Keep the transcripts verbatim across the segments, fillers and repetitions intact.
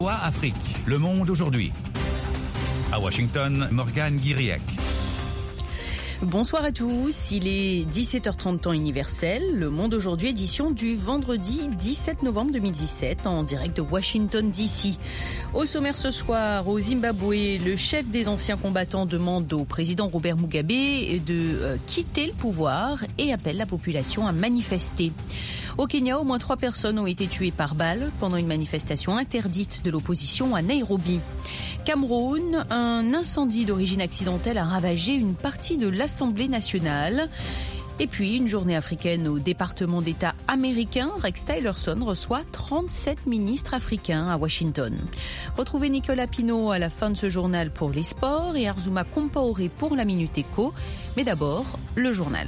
Afrique, le monde aujourd'hui. À Washington, Morgane Guiriec. Bonsoir à tous, il est dix-sept heures trente temps universel, Le Monde aujourd'hui, édition du vendredi dix-sept novembre deux mille dix-sept, en direct de Washington D C. Au sommaire ce soir, au Zimbabwe, le chef des anciens combattants demande au président Robert Mugabe de quitter le pouvoir et appelle la population à manifester. Au Kenya, au moins trois personnes ont été tuées par balle pendant une manifestation interdite de l'opposition à Nairobi. Cameroun, un incendie d'origine accidentelle a ravagé une partie de l'Assemblée nationale. Et puis, une journée africaine au département d'État américain. Rex Tillerson reçoit trente-sept ministres africains à Washington. Retrouvez Nicolas Pinault à la fin de ce journal pour les sports et Arzuma Compaoré pour la Minute Éco. Mais d'abord, le journal.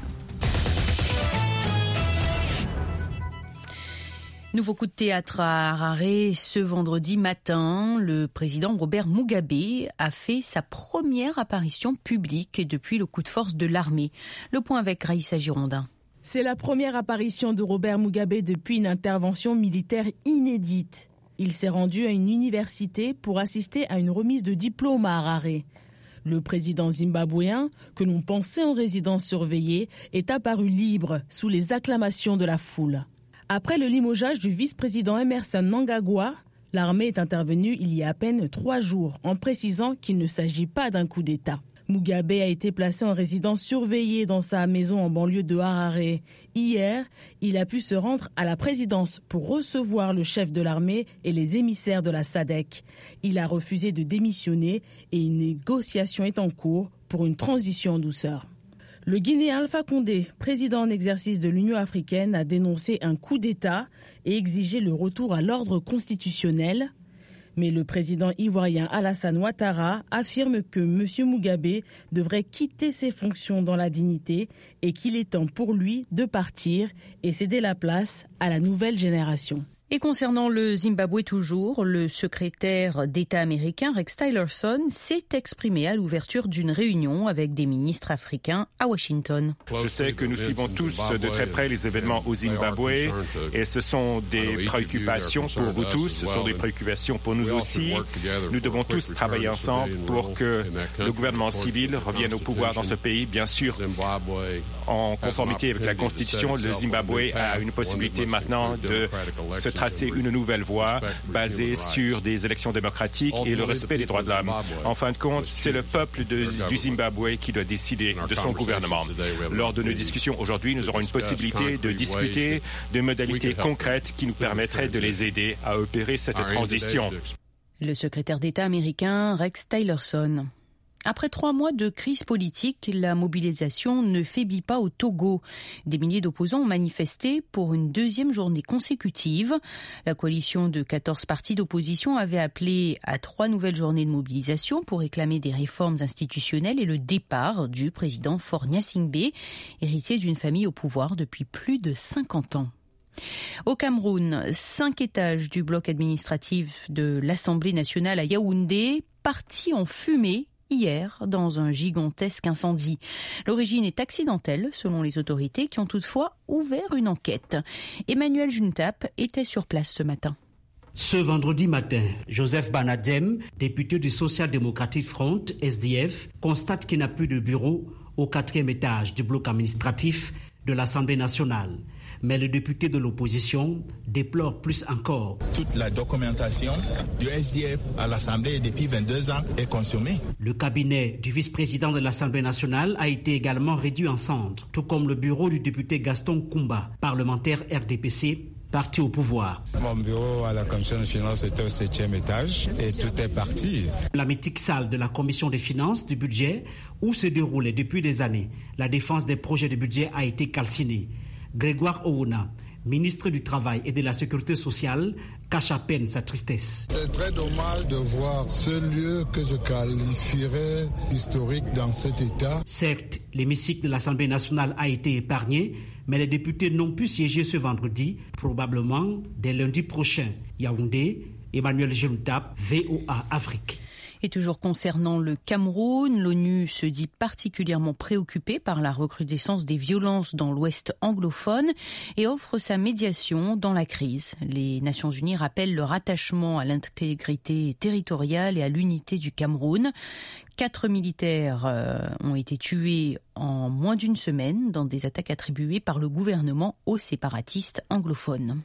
Nouveau coup de théâtre à Harare ce vendredi matin. Le président Robert Mugabe a fait sa première apparition publique depuis le coup de force de l'armée. Le point avec Raïssa Girondin. C'est la première apparition de Robert Mugabe depuis une intervention militaire inédite. Il s'est rendu à une université pour assister à une remise de diplôme à Harare. Le président zimbabwéen, que l'on pensait en résidence surveillée, est apparu libre sous les acclamations de la foule. Après le limogeage du vice-président Emmerson Mnangagwa, l'armée est intervenue il y a à peine trois jours en précisant qu'il ne s'agit pas d'un coup d'État. Mugabe a été placé en résidence surveillée dans sa maison en banlieue de Harare. Hier, il a pu se rendre à la présidence pour recevoir le chef de l'armée et les émissaires de la S A D C. Il a refusé de démissionner et une négociation est en cours pour une transition en douceur. Le Guinéen Alpha Condé, président en exercice de l'Union africaine, a dénoncé un coup d'État et exigé le retour à l'ordre constitutionnel. Mais le président ivoirien Alassane Ouattara affirme que M. Mugabe devrait quitter ses fonctions dans la dignité et qu'il est temps pour lui de partir et céder la place à la nouvelle génération. Et concernant le Zimbabwe toujours, le secrétaire d'État américain Rex Tillerson s'est exprimé à l'ouverture d'une réunion avec des ministres africains à Washington. Je sais que nous suivons tous de très près les événements au Zimbabwe et ce sont des préoccupations pour vous tous, ce sont des préoccupations pour nous aussi. Nous devons tous travailler ensemble pour que le gouvernement civil revienne au pouvoir dans ce pays. Bien sûr, en conformité avec la Constitution, le Zimbabwe a une possibilité maintenant de se tracer une nouvelle voie basée sur des élections démocratiques et le respect des droits de l'homme. En fin de compte, c'est le peuple de, du Zimbabwe qui doit décider de son gouvernement. Lors de nos discussions aujourd'hui, nous aurons une possibilité de discuter de modalités concrètes qui nous permettraient de les aider à opérer cette transition. Le secrétaire d'État américain Rex Tillerson. Après trois mois de crise politique, la mobilisation ne faiblit pas au Togo. Des milliers d'opposants ont manifesté pour une deuxième journée consécutive. La coalition de quatorze partis d'opposition avait appelé à trois nouvelles journées de mobilisation pour réclamer des réformes institutionnelles et le départ du président Faure Gnassingbé, héritier d'une famille au pouvoir depuis plus de cinquante ans. Au Cameroun, cinq étages du bloc administratif de l'Assemblée nationale à Yaoundé, partis en fumée hier dans un gigantesque incendie. L'origine est accidentelle selon les autorités qui ont toutefois ouvert une enquête. Emmanuel Juntap était sur place ce matin. Ce vendredi matin, Joseph Banadem, député du Social Democratic Front, S D F, constate qu'il n'y a plus de bureau au quatrième étage du bloc administratif de l'Assemblée nationale. Mais le député de l'opposition déplore plus encore. Toute la documentation du S D F à l'Assemblée depuis vingt-deux ans est consommée. Le cabinet du vice-président de l'Assemblée nationale a été également réduit en cendres, tout comme le bureau du député Gaston Koumba, parlementaire R D P C, parti au pouvoir. Mon bureau à la Commission des finances était au septième étage et tout est parti. La mythique salle de la Commission des finances du budget, où se déroulait depuis des années la défense des projets de budget, a été calcinée. Grégoire Ouna, ministre du Travail et de la Sécurité sociale, cache à peine sa tristesse. C'est très dommage de voir ce lieu que je qualifierais historique dans cet état. Certes, l'hémicycle de l'Assemblée nationale a été épargné, mais les députés n'ont pu siéger ce vendredi, probablement dès lundi prochain. Yaoundé, Emmanuel Jeloutap, V O A Afrique. Et toujours concernant le Cameroun, l'ONU se dit particulièrement préoccupée par la recrudescence des violences dans l'Ouest anglophone et offre sa médiation dans la crise. Les Nations Unies rappellent leur attachement à l'intégrité territoriale et à l'unité du Cameroun. Quatre militaires euh, ont été tués en moins d'une semaine dans des attaques attribuées par le gouvernement aux séparatistes anglophones.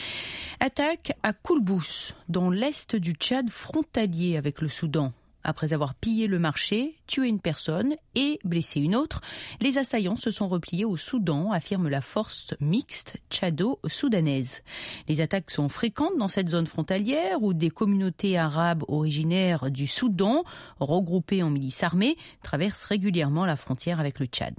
Attaque à Koulbous, dans l'est du Tchad frontalier avec le Soudan. Après avoir pillé le marché, tué une personne et blessé une autre, les assaillants se sont repliés au Soudan, affirme la force mixte tchado-soudanaise. Les attaques sont fréquentes dans cette zone frontalière où des communautés arabes originaires du Soudan, regroupées en milices armées, traversent régulièrement la frontière avec le Tchad.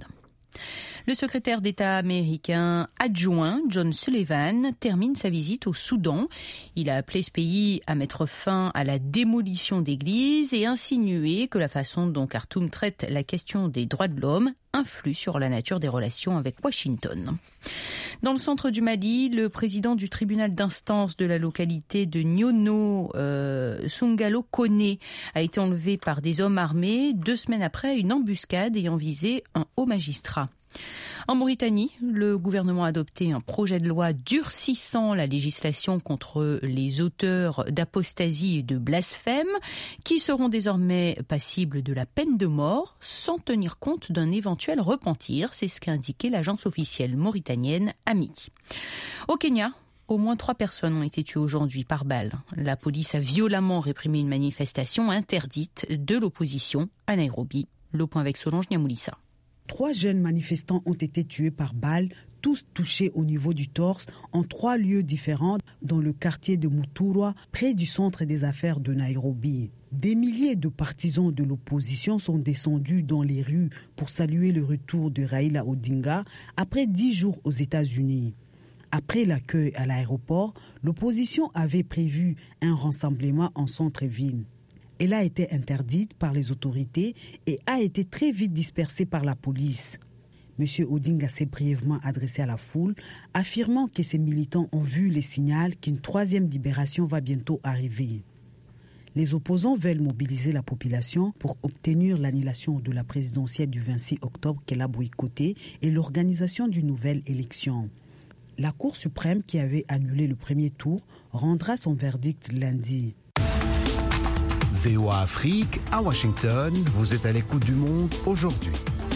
Le secrétaire d'État américain adjoint John Sullivan termine sa visite au Soudan. Il a appelé ce pays à mettre fin à la démolition d'églises et insinué que la façon dont Khartoum traite la question des droits de l'homme influe sur la nature des relations avec Washington. Dans le centre du Mali, le président du tribunal d'instance de la localité de Nyono, euh, Sungalo Kone, a été enlevé par des hommes armés deux semaines après une embuscade ayant visé un haut magistrat. En Mauritanie, le gouvernement a adopté un projet de loi durcissant la législation contre les auteurs d'apostasie et de blasphème qui seront désormais passibles de la peine de mort sans tenir compte d'un éventuel repentir. C'est ce qu'a indiqué l'agence officielle mauritanienne A M I. Au Kenya, au moins trois personnes ont été tuées aujourd'hui par balle. La police a violemment réprimé une manifestation interdite de l'opposition à Nairobi. Le point avec Solange Niamoulissa. Trois jeunes manifestants ont été tués par balles, tous touchés au niveau du torse, en trois lieux différents dans le quartier de Muturwa, près du centre des affaires de Nairobi. Des milliers de partisans de l'opposition sont descendus dans les rues pour saluer le retour de Raila Odinga après dix jours aux États-Unis. Après l'accueil à l'aéroport, l'opposition avait prévu un rassemblement en centre-ville. Elle a été interdite par les autorités et a été très vite dispersée par la police. M. Odinga s'est brièvement adressé à la foule, affirmant que ses militants ont vu les signaux qu'une troisième libération va bientôt arriver. Les opposants veulent mobiliser la population pour obtenir l'annulation de la présidentielle du vingt-six octobre qu'elle a boycottée et l'organisation d'une nouvelle élection. La Cour suprême, qui avait annulé le premier tour, rendra son verdict lundi. V O A Afrique, à Washington, vous êtes à l'écoute du monde aujourd'hui.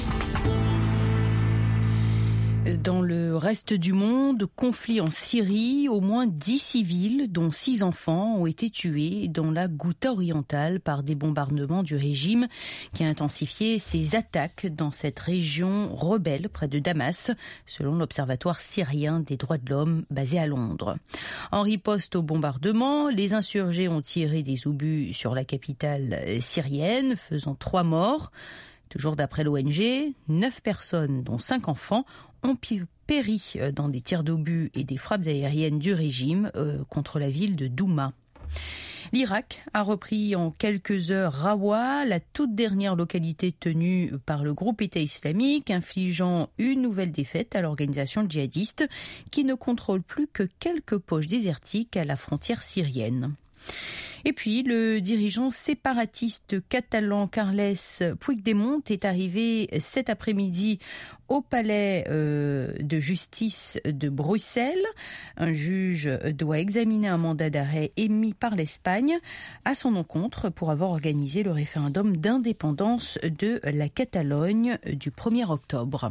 Dans le reste du monde, conflit en Syrie, au moins dix civils, dont six enfants, ont été tués dans la Ghouta orientale par des bombardements du régime qui a intensifié ses attaques dans cette région rebelle près de Damas, selon l'Observatoire syrien des droits de l'homme basé à Londres. En riposte au bombardement, les insurgés ont tiré des obus sur la capitale syrienne, faisant trois morts. Toujours d'après l'O N G, neuf personnes, dont cinq enfants, ont péri dans des tirs d'obus et des frappes aériennes du régime euh, contre la ville de Douma. L'Irak a repris en quelques heures Rawa, la toute dernière localité tenue par le groupe État islamique, infligeant une nouvelle défaite à l'organisation djihadiste qui ne contrôle plus que quelques poches désertiques à la frontière syrienne. Et puis, le dirigeant séparatiste catalan Carles Puigdemont est arrivé cet après-midi au palais euh, de justice de Bruxelles. Un juge doit examiner un mandat d'arrêt émis par l'Espagne à son encontre pour avoir organisé le référendum d'indépendance de la Catalogne du premier octobre.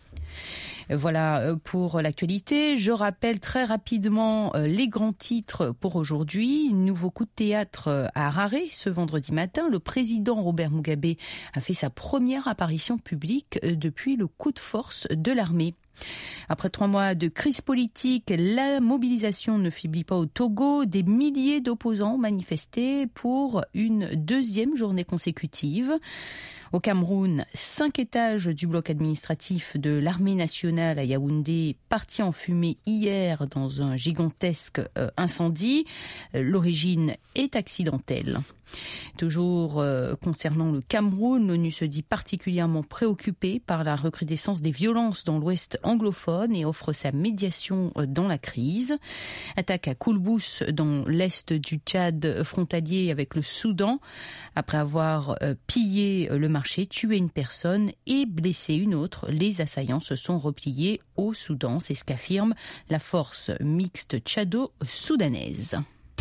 Voilà pour l'actualité. Je rappelle très rapidement les grands titres pour aujourd'hui. Nouveau coup de théâtre à Harare ce vendredi matin. Le président Robert Mugabe a fait sa première apparition publique depuis le coup de force de l'armée. Après trois mois de crise politique, la mobilisation ne faiblit pas au Togo. Des milliers d'opposants ont manifesté pour une deuxième journée consécutive. Au Cameroun, cinq étages du bloc administratif de l'armée nationale à Yaoundé partis en fumée hier dans un gigantesque euh, incendie. L'origine est accidentelle. Toujours euh, concernant le Cameroun, l'ONU se dit particulièrement préoccupée par la recrudescence des violences dans l'ouest anglophone et offre sa médiation dans la crise. Attaque à Koulbous dans l'est du Tchad, frontalier avec le Soudan. Après avoir pillé le marché, tué une personne et blessé une autre, les assaillants se sont repliés au Soudan. C'est ce qu'affirme la force mixte tchado-soudanaise.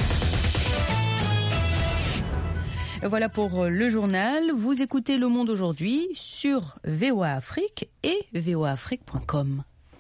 Voilà pour le journal. Vous écoutez Le Monde aujourd'hui sur V O A Afrique et v o a afrique point com.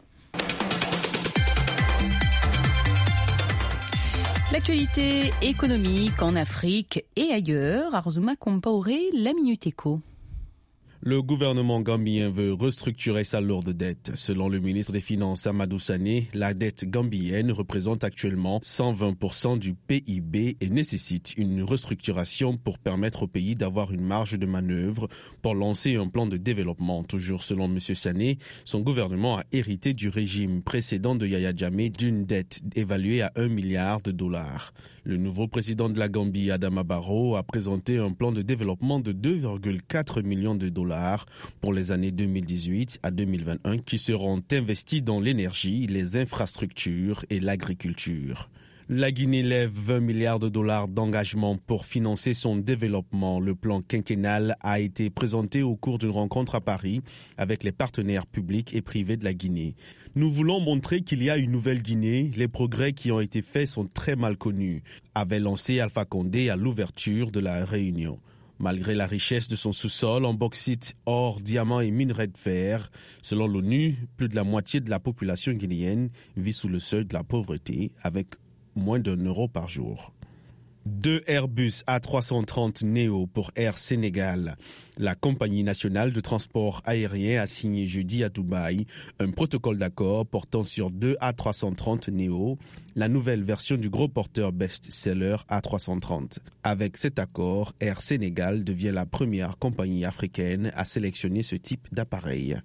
L'actualité économique en Afrique et ailleurs. Arzouma Compaoré, la Minute Éco. Le gouvernement gambien veut restructurer sa lourde dette. Selon le ministre des Finances Amadou Sané, la dette gambienne représente actuellement cent vingt pour cent du P I B et nécessite une restructuration pour permettre au pays d'avoir une marge de manœuvre pour lancer un plan de développement. Toujours selon M. Sané, son gouvernement a hérité du régime précédent de Yaya Jammeh d'une dette évaluée à un milliard de dollars. Le nouveau président de la Gambie, Adama Barrow, a présenté un plan de développement de deux virgule quatre millions de dollars pour les années deux mille dix-huit à deux mille vingt et un qui seront investis dans l'énergie, les infrastructures et l'agriculture. La Guinée lève vingt milliards de dollars d'engagement pour financer son développement. Le plan quinquennal a été présenté au cours d'une rencontre à Paris avec les partenaires publics et privés de la Guinée. Nous voulons montrer qu'il y a une nouvelle Guinée. Les progrès qui ont été faits sont très mal connus, avait lancé Alpha Condé à l'ouverture de la réunion. Malgré la richesse de son sous-sol en bauxite, or, diamants et minerais de fer, selon l'ONU, plus de la moitié de la population guinéenne vit sous le seuil de la pauvreté avec moins d'un euro par jour. Deux Airbus A trois cent trente Neo pour Air Sénégal. La compagnie nationale de transport aérien a signé jeudi à Dubaï un protocole d'accord portant sur deux A trois cent trente Neo, la nouvelle version du gros porteur best-seller A trois cent trente. Avec cet accord, Air Sénégal devient la première compagnie africaine à sélectionner ce type d'appareil.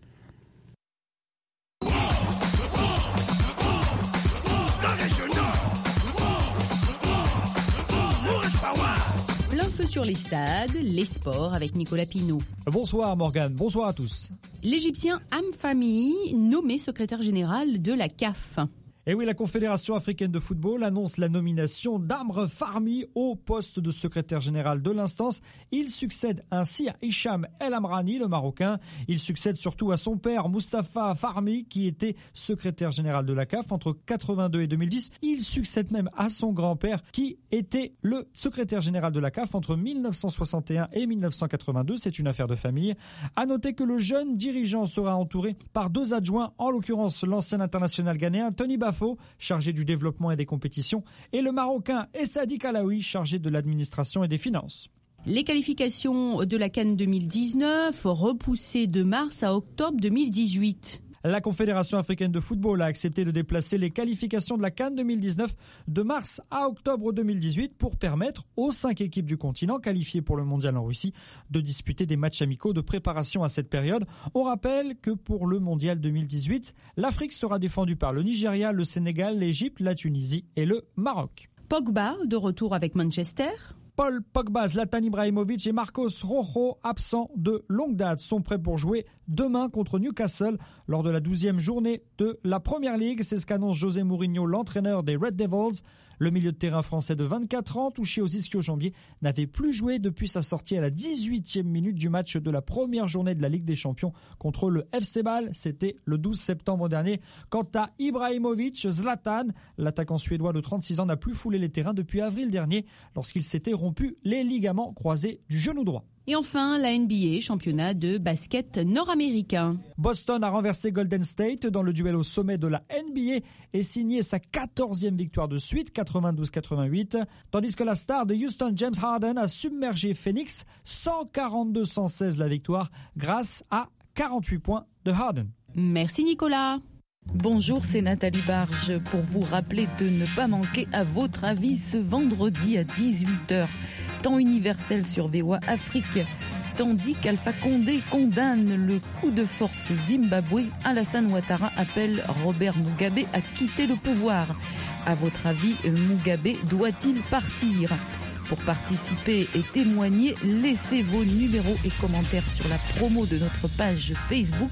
Sur les stades, les sports avec Nicolas Pinault. Bonsoir Morgane, bonsoir à tous. L'Égyptien Amfami, nommé secrétaire général de la C A F. Et oui, la Confédération africaine de football annonce la nomination d'Amr Fahmi au poste de secrétaire général de l'instance. Il succède ainsi à Hicham El Amrani, le Marocain. Il succède surtout à son père, Moustapha Fahmi, qui était secrétaire général de la C A F entre quatre-vingt-deux et deux mille dix. Il succède même à son grand-père, qui était le secrétaire général de la C A F entre mille neuf cent soixante et un et mille neuf cent quatre-vingt-deux. C'est une affaire de famille. À noter que le jeune dirigeant sera entouré par deux adjoints, en l'occurrence l'ancien international ghanéen Tony Bafo, chargé du développement et des compétitions, et le Marocain Essadi Kalaoui, chargé de l'administration et des finances. Les qualifications de la CAN deux mille dix-neuf repoussées de mars à octobre deux mille dix-huit. La Confédération africaine de football a accepté de déplacer les qualifications de la CAN deux mille dix-neuf de mars à octobre deux mille dix-huit pour permettre aux cinq équipes du continent qualifiées pour le mondial en Russie de disputer des matchs amicaux de préparation à cette période. On rappelle que pour le mondial deux mille dix-huit, l'Afrique sera défendue par le Nigeria, le Sénégal, l'Égypte, la Tunisie et le Maroc. Pogba, de retour avec Manchester. Paul Pogba, Zlatan Ibrahimovic et Marcos Rojo, absents de longue date, sont prêts pour jouer demain contre Newcastle lors de la douzième journée de la Premier League. C'est ce qu'annonce José Mourinho, l'entraîneur des Red Devils. Le milieu de terrain français de vingt-quatre ans, touché aux ischio-jambiers, n'avait plus joué depuis sa sortie à la dix-huitième minute du match de la première journée de la Ligue des Champions contre le F C Bâle. C'était le douze septembre dernier. Quant à Ibrahimovic, Zlatan, l'attaquant suédois de trente-six ans, n'a plus foulé les terrains depuis avril dernier lorsqu'il s'était rompu les ligaments croisés du genou droit. Et enfin, la N B A, championnat de basket nord-américain. Boston a renversé Golden State dans le duel au sommet de la N B A et signé sa quatorzième victoire de suite, quatre-vingt-douze quatre-vingt-huit. Tandis que la star de Houston, James Harden, a submergé Phoenix, cent quarante-deux à cent seize la victoire, grâce à quarante-huit points de Harden. Merci Nicolas. Bonjour, c'est Nathalie Barge pour vous rappeler de ne pas manquer à votre avis ce vendredi à dix-huit heures. Temps universel sur V O A Afrique. Tandis qu'Alpha Condé condamne le coup de force au Zimbabwe, Alassane Ouattara appelle Robert Mugabe à quitter le pouvoir. À votre avis, Mugabe doit-il partir ? Pour participer et témoigner, laissez vos numéros et commentaires sur la promo de notre page Facebook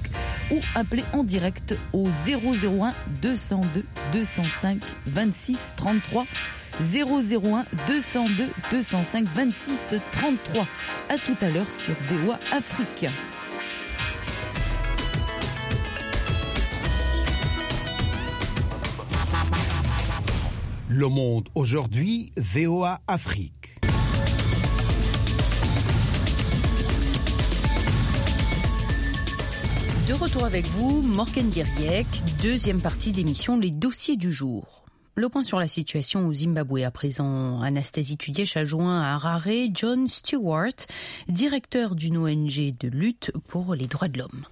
ou appelez en direct au zéro zéro un deux zéro deux deux zéro cinq vingt-six trente-trois. zéro zéro un deux zéro deux deux zéro cinq vingt-six trente-trois. À tout à l'heure sur V O A Afrique. Le monde aujourd'hui, V O A Afrique. De retour avec vous, Morgan Guiriec, deuxième partie d'émission Les dossiers du jour. Le point sur la situation au Zimbabwe à présent. Anastasie Tudièche a joint à Harare John Stewart, directeur d'une O N G de lutte pour les droits de l'homme.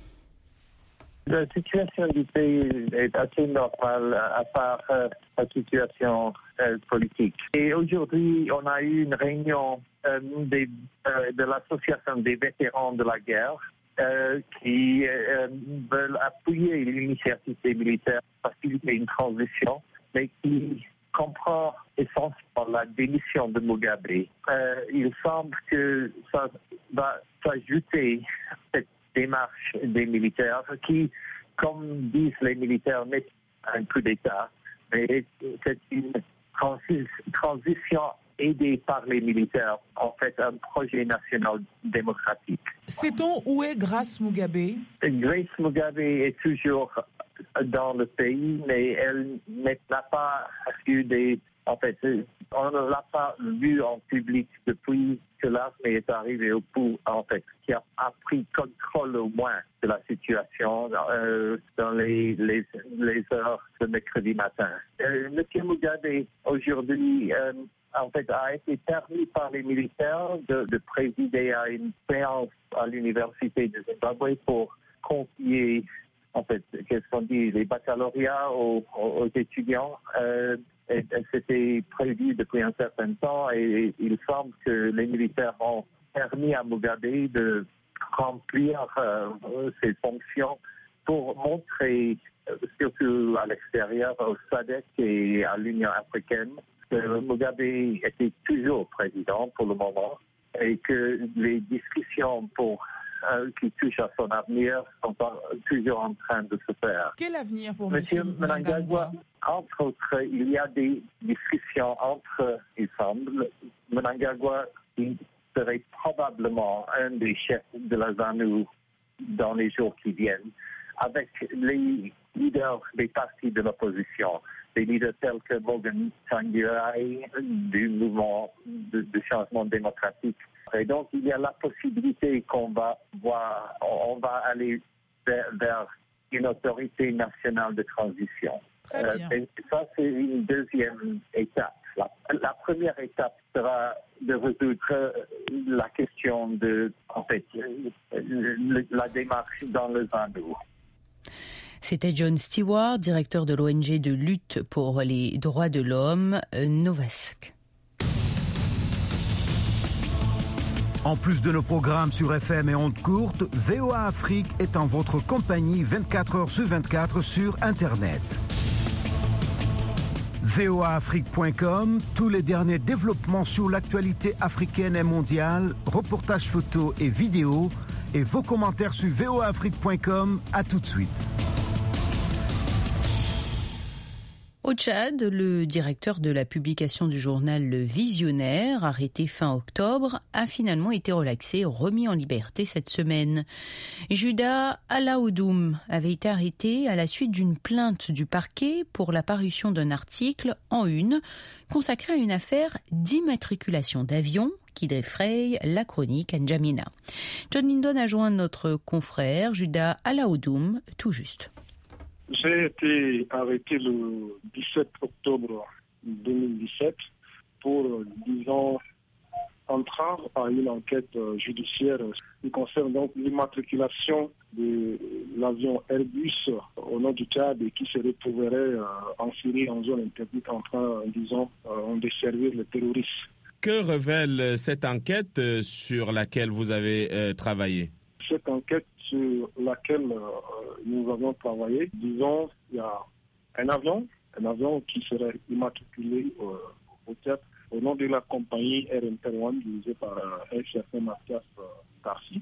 La situation du pays est assez normale, à part euh, la situation euh, politique. Et aujourd'hui, on a eu une réunion euh, des, euh, de l'association des vétérans de la guerre euh, qui euh, veulent appuyer l'initiative des militaires pour faciliter une transition, mais qui comprend essentiellement la démission de Mugabe. Euh, il semble que ça va s'ajouter cette démarche des militaires qui, comme disent les militaires, n'est pas un coup d'État, mais c'est une transi- transition aidée par les militaires, en fait un projet national démocratique. Sait-on où est Grace Mugabe? Grace Mugabe est toujours dans le pays, mais elle n'a pas eu des... En fait, on ne l'a pas vu en public depuis que l'armée est arrivée au bout, en fait, qui a, a pris contrôle au moins de la situation euh, dans les, les, les heures de mercredi matin. Euh, Monsieur Mugabe, aujourd'hui, euh, en fait, a été permis par les militaires de, de présider à une séance à l'université de Zimbabwe pour confier, en fait, qu'est-ce qu'on dit, les baccalauréats aux, aux étudiants. Euh, Et, et c'était prévu depuis un certain temps et, et il semble que les militaires ont permis à Mugabe de remplir euh, ses fonctions pour montrer, euh, surtout à l'extérieur, au SADC et à l'Union africaine, que Mugabe était toujours président pour le moment et que les discussions pour Euh, qui touchent à son avenir sont en, toujours en train de se faire. Quel avenir pour Monsieur M. Mnangagwa? Entre autres, il y a des discussions entre, il semble, Mnangagwa qui serait probablement un des chefs de la ZANU dans les jours qui viennent, avec les leaders des partis de l'opposition, des leaders tels que Morgan Tsvangirai du mouvement de, de changement démocratique. Et donc, il y a la possibilité qu'on va voir, on va aller vers, vers une autorité nationale de transition. Euh, et ça, c'est une deuxième étape. La, la première étape sera de résoudre la question de, en fait, le, la démarche dans le ZANU. C'était John Stewart, directeur de l'O N G de lutte pour les droits de l'homme, Novask. En plus de nos programmes sur F M et ondes courtes, V O A Afrique est en votre compagnie vingt-quatre heures sur vingt-quatre sur Internet. V O A Afrique point com, tous les derniers développements sur l'actualité africaine et mondiale, reportages photos et vidéos, et vos commentaires sur V O A Afrique point com. À tout de suite. Au Tchad, le directeur de la publication du journal Le Visionnaire, arrêté fin octobre, a finalement été relaxé et remis en liberté cette semaine. Juda Alaoudoum avait été arrêté à la suite d'une plainte du parquet pour la parution d'un article en une consacré à une affaire d'immatriculation d'avion qui défraye la chronique N'Djamena. John Lindon a joint notre confrère Juda Alaoudoum tout juste. J'ai été arrêté le dix-sept octobre deux mille dix-sept pour, disons, entrave à une enquête judiciaire qui concerne donc l'immatriculation de l'avion Airbus au nord du Tchad et qui se retrouverait en Syrie en zone interdite en train, disons, de desservir les terroristes. Que révèle cette enquête sur laquelle vous avez euh, travaillé? Cette enquête sur laquelle euh, nous avons travaillé, disons, il y a un avion, un avion qui serait immatriculé euh, au Tchad au nom de la compagnie Air Inter One dirigée par euh, un certain Mathias euh, Tarsi.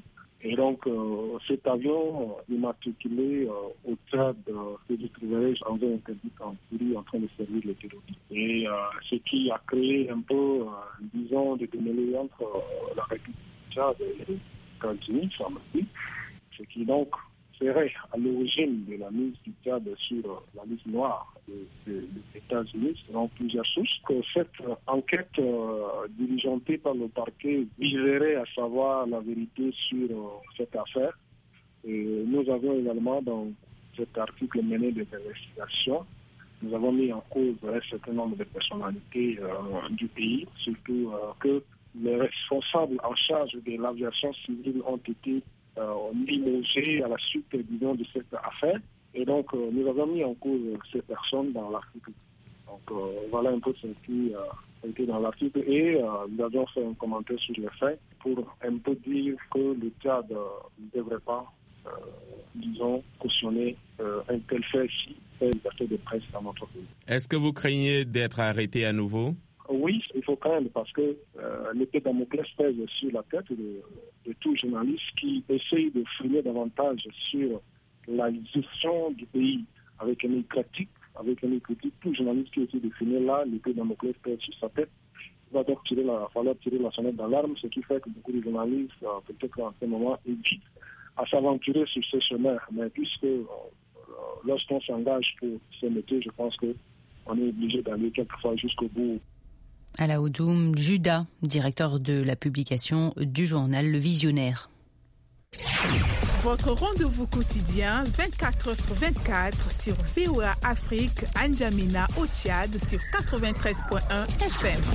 Et donc, euh, cet avion immatriculé euh, au Tchad euh, se trouverait en zone interdite en Syrie en train de servir les terroristes. Et euh, ce qui a créé un peu, euh, disons, des démêlés entre euh, la République du Tchad et les États-Unis, semble-t-il, ce qui donc serait à l'origine de la mise du Tchad sur euh, la liste noire des, des, des États-Unis, selon plusieurs sources, que cette euh, enquête euh, diligentée par le parquet viserait à savoir la vérité sur euh, cette affaire. Et nous avons également dans cet article mené des investigations, nous avons mis en cause un certain nombre de personnalités euh, du pays, surtout euh, que les responsables en charge de l'aviation civile ont été euh, limogés à la suite, disons, de cette affaire. Et donc, euh, nous avons mis en cause ces personnes dans l'article. Donc, euh, voilà un peu ce qui euh, a été dans l'article. Et euh, nous avons fait un commentaire sur les faits pour un peu dire que le Tchad euh, ne devrait pas, euh, disons, cautionner euh, un tel fait si c'est une liberté de presse dans notre pays. Est-ce que vous craignez d'être arrêté à nouveau? Oui, il faut craindre parce que euh, l'épée de Damoclès pèse sur la tête de, de tout journaliste qui essaye de fouiller davantage sur la gestion du pays avec un œil critique, avec un œil critique. Tout journaliste qui essaie de finir là, l'épée de Damoclès pèse sur sa tête. Il va donc tirer la, falloir tirer la sonnette d'alarme, ce qui fait que beaucoup de journalistes, euh, peut-être en ce moment, évitent à s'aventurer sur ce chemin. Mais puisque euh, lorsqu'on s'engage pour ce métier, je pense qu'on est obligé d'aller quelquefois jusqu'au bout. Alaoudoum Juda, directeur de la publication du journal Le Visionnaire. Votre rendez-vous quotidien vingt-quatre heures sur vingt-quatre sur V O A Afrique, N'Djamena au Tchad sur quatre-vingt-treize virgule un F M.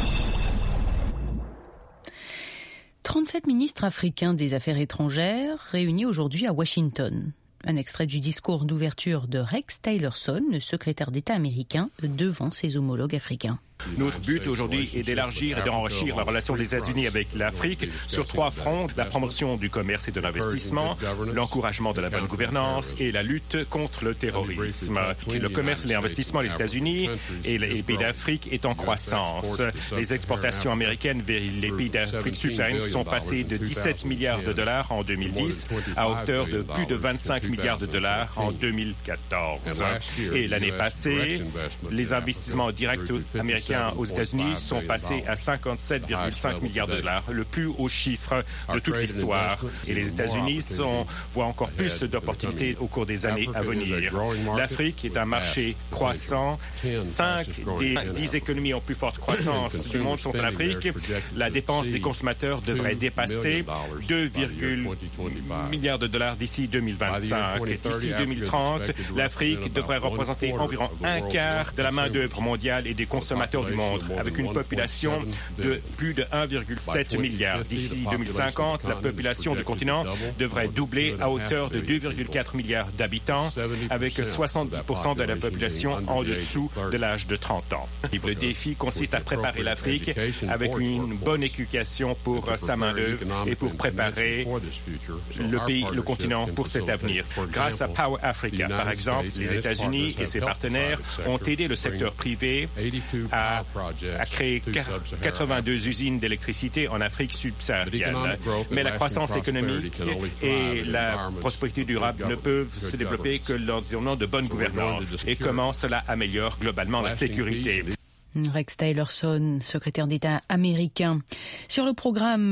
trente-sept ministres africains des Affaires étrangères réunis aujourd'hui à Washington. Un extrait du discours d'ouverture de Rex Tillerson, le secrétaire d'État américain, devant ses homologues africains. Notre but aujourd'hui est d'élargir et d'enrichir la relation des États-Unis avec l'Afrique sur trois fronts: la promotion du commerce et de l'investissement, l'encouragement de la bonne gouvernance et la lutte contre le terrorisme. Le commerce et l'investissement des États-Unis et les pays d'Afrique est en croissance. Les exportations américaines vers les pays d'Afrique subsaharienne sont passées de dix-sept milliards de dollars en deux mille dix à hauteur de plus de vingt-cinq milliards de dollars en deux mille quatorze. Et l'année passée, les investissements directs américains aux États-Unis sont passés à cinquante-sept virgule cinq milliards de dollars, le plus haut chiffre de toute l'histoire. Et les États-Unis sont, voient encore plus d'opportunités au cours des années à venir. L'Afrique est un marché croissant. Cinq des dix économies en plus forte croissance du monde sont en Afrique. La dépense des consommateurs devrait dépasser deux virgule huit milliards de dollars d'ici deux mille vingt-cinq. D'ici deux mille trente, l'Afrique devrait représenter environ un quart de la main-d'œuvre mondiale et des consommateurs du monde, avec une population de plus de un virgule sept milliard. D'ici deux mille cinquante, la population du continent devrait doubler à hauteur de deux virgule quatre milliards d'habitants, avec soixante-dix pour cent de la population en dessous de l'âge de trente ans. Le défi consiste à préparer l'Afrique avec une bonne éducation pour sa main-d'œuvre et pour préparer le pays, le continent pour cet avenir. Grâce à Power Africa, par exemple, les États-Unis et ses partenaires ont aidé le secteur privé à À, à créer quatre-vingt-deux usines d'électricité en Afrique subsaharienne. Mais la croissance économique et la prospérité durable ne peuvent se développer que dans de bonne gouvernance. Et comment cela améliore globalement la sécurité. Rex Tillerson, secrétaire d'État américain. Sur le programme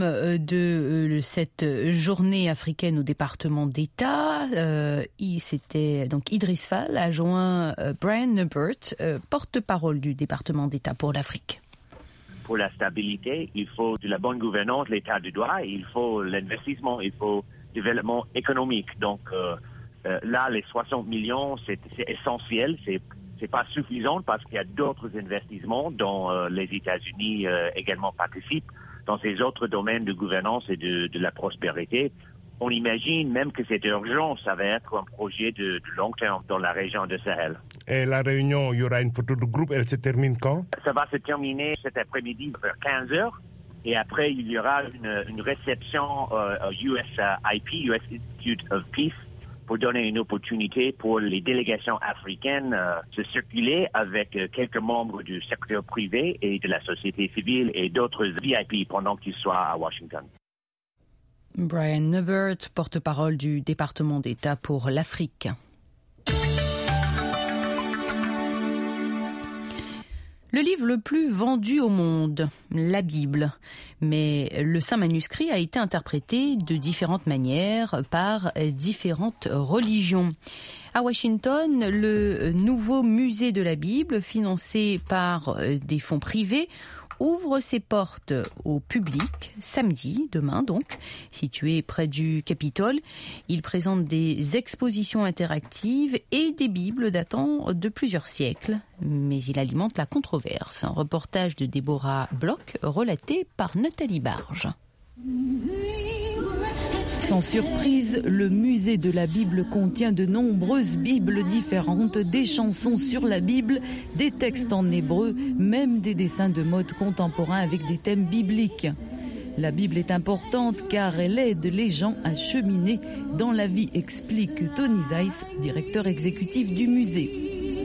de cette journée africaine au département d'État, euh, c'était donc Idriss Fall, adjoint euh, Brian Neubert, euh, porte-parole du département d'État pour l'Afrique. Pour la stabilité, il faut de la bonne gouvernance, l'état du droit, il faut l'investissement, il faut le développement économique. Donc euh, euh, là, les soixante millions, c'est, c'est essentiel, c'est C'est pas suffisant parce qu'il y a d'autres investissements dont euh, les États-Unis euh, également participent dans ces autres domaines de gouvernance et de, de la prospérité. On imagine même que c'est urgent, ça va être un projet de, de long terme dans la région de Sahel. Et la réunion, il y aura une photo de groupe, elle se termine quand? Ça va se terminer cet après-midi vers quinze heures. Et après, il y aura une, une réception euh, au U S I P, U S Institute of Peace, pour donner une opportunité pour les délégations africaines euh, de circuler avec euh, quelques membres du secteur privé et de la société civile et d'autres V I P pendant qu'ils soient à Washington. Brian Neubert, porte-parole du département d'État pour l'Afrique. Le livre le plus vendu au monde, la Bible. Mais le saint manuscrit a été interprété de différentes manières par différentes religions. À Washington, le nouveau musée de la Bible, financé par des fonds privés, ouvre ses portes au public samedi, demain donc, situé près du Capitole. Il présente des expositions interactives et des bibles datant de plusieurs siècles, mais il alimente la controverse. Un reportage de Déborah Bloch relaté par Nathalie Barge. Sans surprise, le musée de la Bible contient de nombreuses Bibles différentes, des chansons sur la Bible, des textes en hébreu, même des dessins de mode contemporains avec des thèmes bibliques. La Bible est importante car elle aide les gens à cheminer dans la vie, explique Tony Zeiss, directeur exécutif du musée.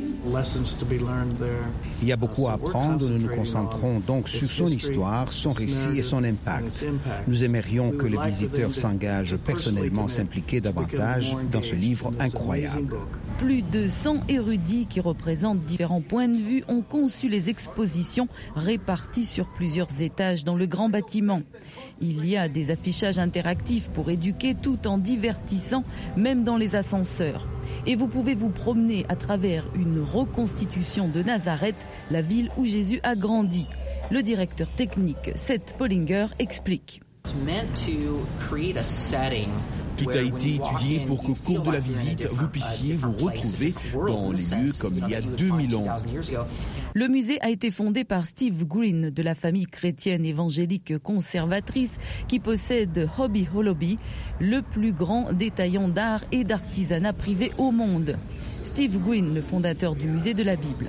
Il y a beaucoup à apprendre, nous nous concentrons donc sur son histoire, son récit et son impact. Nous aimerions que les visiteurs s'engagent personnellement à s'impliquer davantage dans ce livre incroyable. Plus de cent érudits qui représentent différents points de vue ont conçu les expositions réparties sur plusieurs étages dans le grand bâtiment. Il y a des affichages interactifs pour éduquer tout en divertissant, même dans les ascenseurs. Et vous pouvez vous promener à travers une reconstitution de Nazareth, la ville où Jésus a grandi. Le directeur technique, Seth Pollinger, explique. Tout a été étudié pour qu'au cours de la visite, vous puissiez vous retrouver dans les lieux comme il y a deux mille ans. Le musée a été fondé par Steve Green de la famille chrétienne évangélique conservatrice qui possède Hobby Lobby, le plus grand détaillant d'art et d'artisanat privé au monde. Steve Green, le fondateur du musée de la Bible.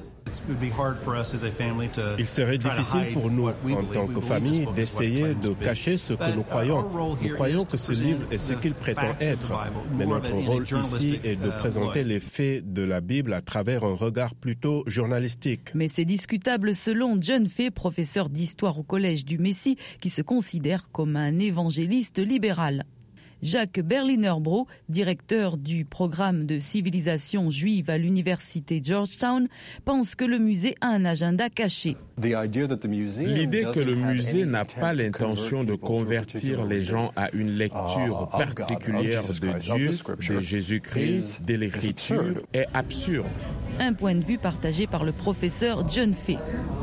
Il serait difficile pour nous, en tant que famille, d'essayer de cacher ce que nous croyons. Nous croyons que ce livre est ce qu'il prétend être. Mais notre rôle ici est de présenter les faits de la Bible à travers un regard plutôt journalistique. Mais c'est discutable selon John Fay, professeur d'histoire au Collège du Messie, qui se considère comme un évangéliste libéral. Jacques Berliner-Bro, directeur du programme de civilisation juive à l'université Georgetown, pense que le musée a un agenda caché. L'idée que le musée n'a pas l'intention de convertir les gens à une lecture particulière de Dieu, de Jésus-Christ, de l'Écriture, est absurde. Un point de vue partagé par le professeur John Fay.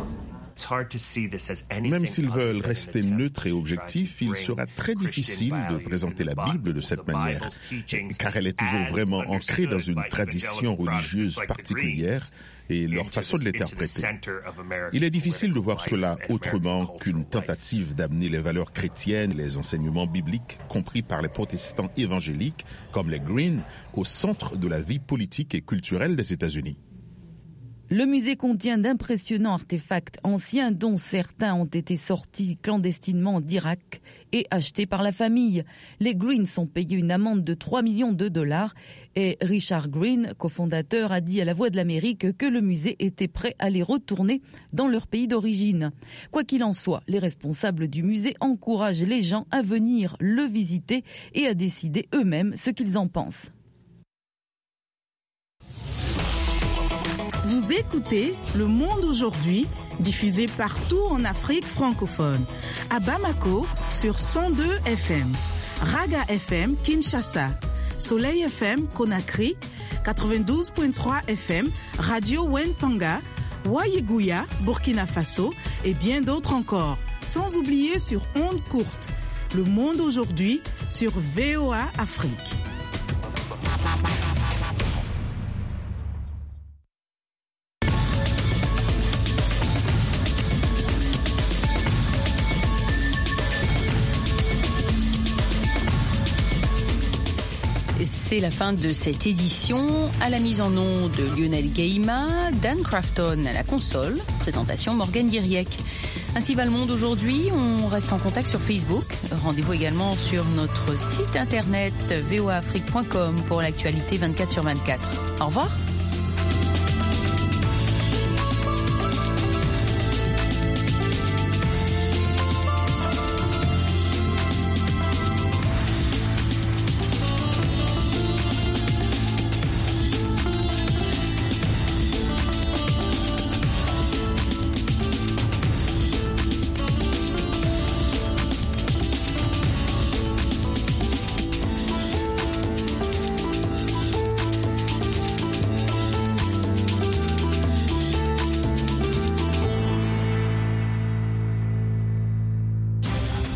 Même s'ils veulent rester neutres et objectifs, il sera très difficile de présenter la Bible de cette manière, car elle est toujours vraiment ancrée dans une tradition religieuse particulière et leur façon de l'interpréter. Il est difficile de voir cela autrement qu'une tentative d'amener les valeurs chrétiennes, les enseignements bibliques, compris par les protestants évangéliques, comme les Green, au centre de la vie politique et culturelle des États-Unis. Le musée contient d'impressionnants artefacts anciens dont certains ont été sortis clandestinement d'Irak et achetés par la famille. Les Green sont payés une amende de trois millions de dollars et Richard Green, cofondateur, a dit à La Voix de l'Amérique que le musée était prêt à les retourner dans leur pays d'origine. Quoi qu'il en soit, les responsables du musée encouragent les gens à venir le visiter et à décider eux-mêmes ce qu'ils en pensent. Vous écoutez Le Monde aujourd'hui, diffusé partout en Afrique francophone. À Bamako, sur cent deux F M. Raga F M, Kinshasa. Soleil F M, Conakry. quatre-vingt-douze virgule trois F M. Radio Wenpanga. Wayeguya, Burkina Faso. Et bien d'autres encore. Sans oublier sur ondes courtes. Le Monde aujourd'hui, sur V O A Afrique. C'est la fin de cette édition. À la mise en onde de Lionel Gaïma, Dan Crafton à la console, présentation Morgane Guiriec. Ainsi va le monde aujourd'hui. On reste en contact sur Facebook. Rendez-vous également sur notre site internet v o a afrique point com pour l'actualité vingt-quatre sur vingt-quatre. Au revoir.